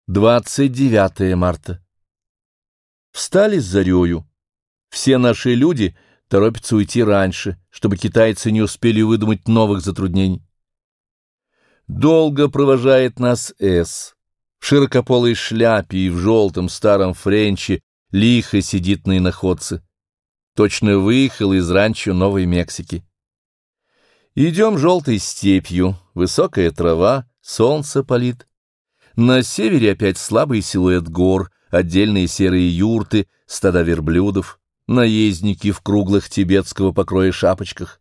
29 марта. Встали с зарею. Все наши люди торопятся уйти раньше, чтобы китайцы не успели выдумать новых затруднений. Долго провожает нас С. В широкополой шляпе и в желтом старом френче лихо сидит на иноходце. Точно выехал из ранчо Новой Мексики. Идем желтой степью, высокая трава, солнце палит. На севере опять слабый силуэт гор, отдельные серые юрты, стада верблюдов, наездники в круглых тибетского покроя шапочках.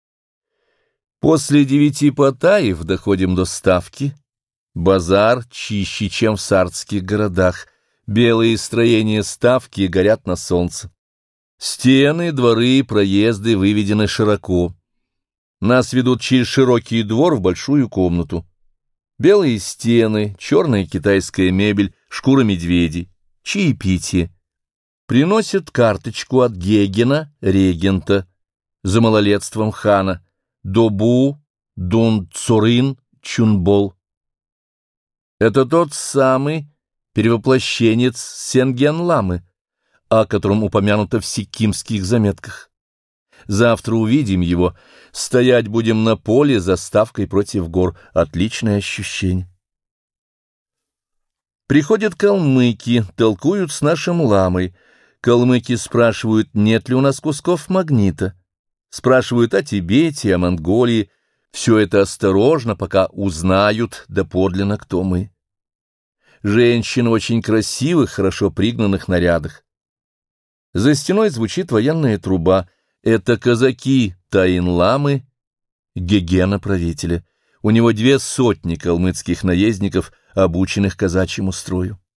После 9 потаев доходим до ставки. Базар чище, чем в сардских городах. Белые строения ставки горят на солнце. Стены, дворы, проезды выведены широко. Нас ведут через широкий двор в большую комнату. Белые стены, черная китайская мебель, шкура медведей, чаепитие. Приносят карточку от Гегена, регента, за малолетством хана, Добу Дун Цурин Чунбол. Это тот самый перевоплощенец Сенген-ламы, о котором упомянуто в сиккимских заметках. Завтра увидим его, стоять будем на поле за ставкой против гор. Отличное ощущение. Приходят калмыки, толкуют с нашим ламой. Калмыки спрашивают, нет ли у нас кусков магнита. Спрашивают о Тибете, о Монголии. Все это осторожно, пока узнают доподлинно, кто мы. Женщины в очень красивых, хорошо пригнанных нарядах. За стеной звучит военная труба. Это казаки Таин-ламы, Гегена-правителя. У него 200 калмыцких наездников, обученных казачьему строю.